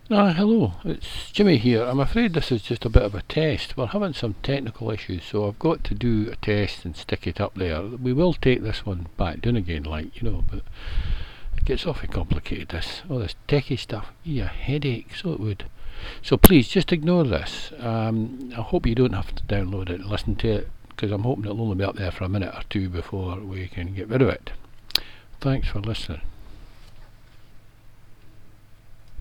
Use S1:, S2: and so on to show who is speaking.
S1: Hello, it's Jimmy here. I'm afraid this is just a bit of a test. We're having some technical issues, so I've got to do a test and stick it up there. We will take this one back down again, but it gets awfully complicated, all this techie stuff. Yeah, headache, so it would. So please, just ignore this. I hope you don't have to download it and listen to it, because I'm hoping it'll only be up there for a minute or two before we can get rid of it. Thanks for listening.